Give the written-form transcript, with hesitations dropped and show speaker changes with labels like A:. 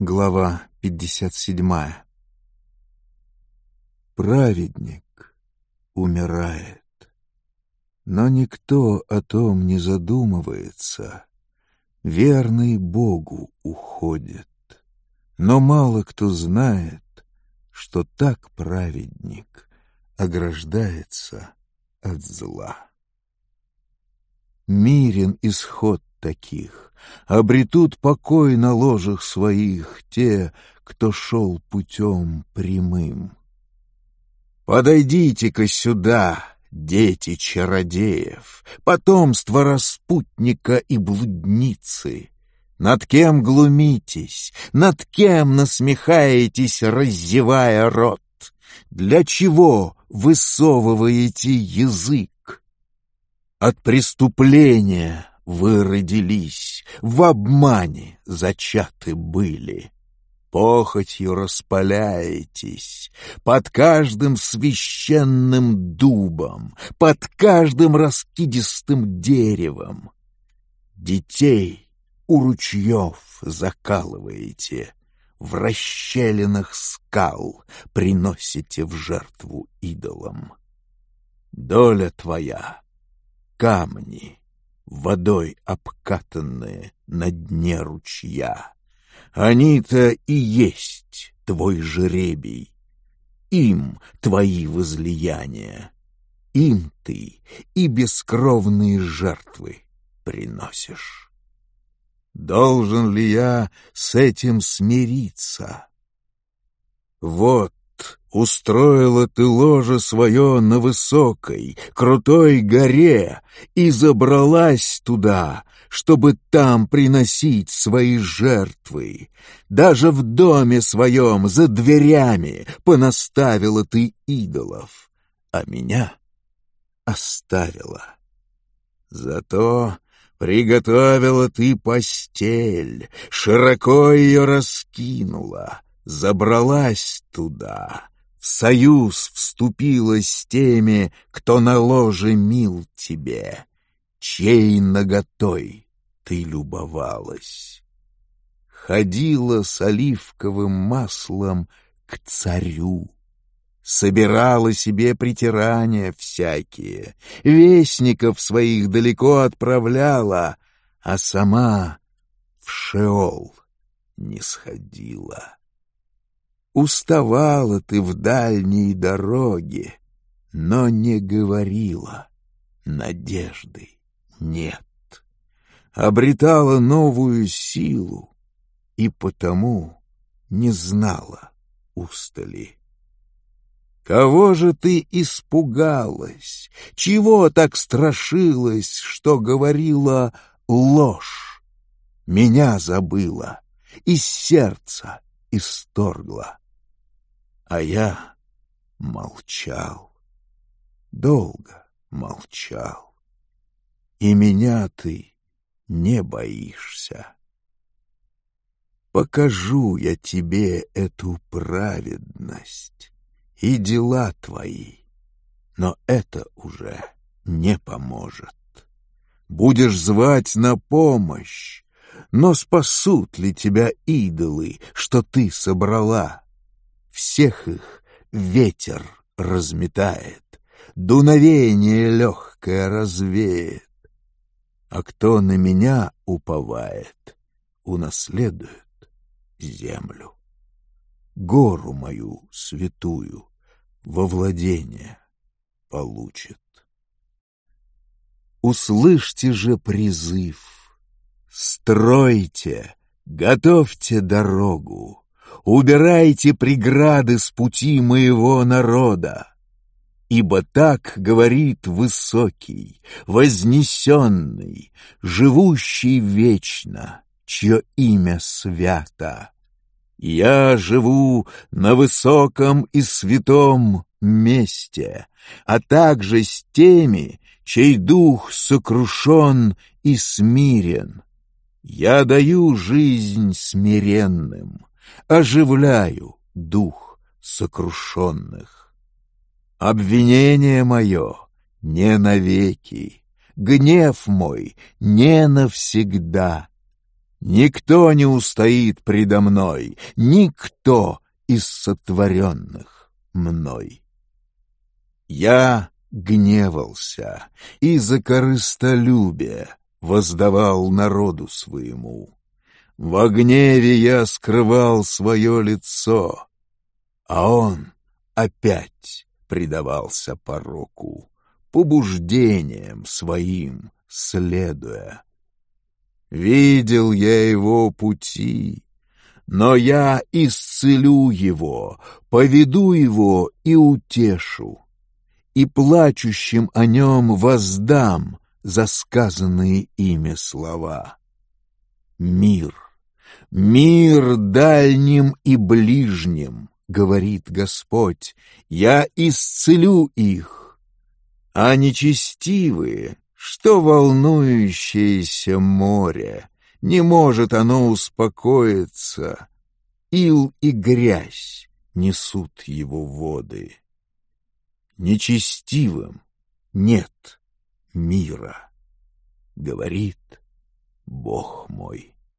A: Глава 57. Праведник умирает, но никто о том не задумывается. Верный Богу уходит, но мало кто знает, что так праведник ограждается от зла. Мирен исход таких, обретут покой на ложах своих те, кто шел путем прямым. Подойдите-ка сюда, дети чародеев, потомство распутника и блудницы. Над кем глумитесь, над кем насмехаетесь, раззевая рот? Для чего высовываете язык? От преступления вы родились, в обмане зачаты были. Похотью распаляетесь под каждым священным дубом, под каждым раскидистым деревом. Детей у ручьев закалываете, в расщелинах скал приносите в жертву идолам. Доля твоя — камни, водой обкатанные на дне ручья. Они-то и есть твой жребий, им твои возлияния, им ты и бескровные жертвы приносишь. Должен ли я с этим смириться? Вот устроила ты ложе свое на высокой, крутой горе и забралась туда, чтобы там приносить свои жертвы. Даже в доме своем за дверями понаставила ты идолов, а меня оставила. Зато приготовила ты постель, широко ее раскинула, забралась туда, в союз вступила с теми, кто на ложе мил тебе, чьей наготой ты любовалась. Ходила с оливковым маслом к царю, собирала себе притирания всякие, вестников своих далеко отправляла, а сама в Шеол не сходила. Уставала ты в дальней дороге, но не говорила, надежды нет. Обретала новую силу и потому не знала устали. Кого же ты испугалась? Чего так страшилась, что говорила ложь? Меня забыла, из сердца исторгла. А я молчал, долго молчал. И меня ты не боишься. Покажу я тебе эту праведность и дела твои, но это уже не поможет. Будешь звать на помощь, но спасут ли тебя идолы, что ты собрала? Всех их ветер разметает, дуновение легкое развеет. А кто на меня уповает, унаследует землю. Гору мою святую во владение получит. Услышьте же призыв, стройте, готовьте дорогу, убирайте преграды с пути моего народа. Ибо так говорит высокий, вознесенный, живущий вечно, чье имя свято. Я живу на высоком и святом месте, а также с теми, чей дух сокрушен и смирен. Я даю жизнь смиренным, оживляю дух сокрушенных. Обвинение мое не навеки, гнев мой не навсегда, Никто не устоит предо мной, никто из сотворенных мной. Я гневался и за корыстолюбие воздавал народу своему. Во гневе я скрывал свое лицо, а он опять предавался пороку, побуждениям своим следуя. Видел я его пути, но я исцелю его, поведу его и утешу, и плачущим о нем воздам за сказанные ими слова. Мир, мир дальним и ближним, говорит Господь, я исцелю их, а нечестивые, что волнующееся море, не может оно успокоиться, ил и грязь несут его воды. Нечестивым нет мира, говорит Бог мой.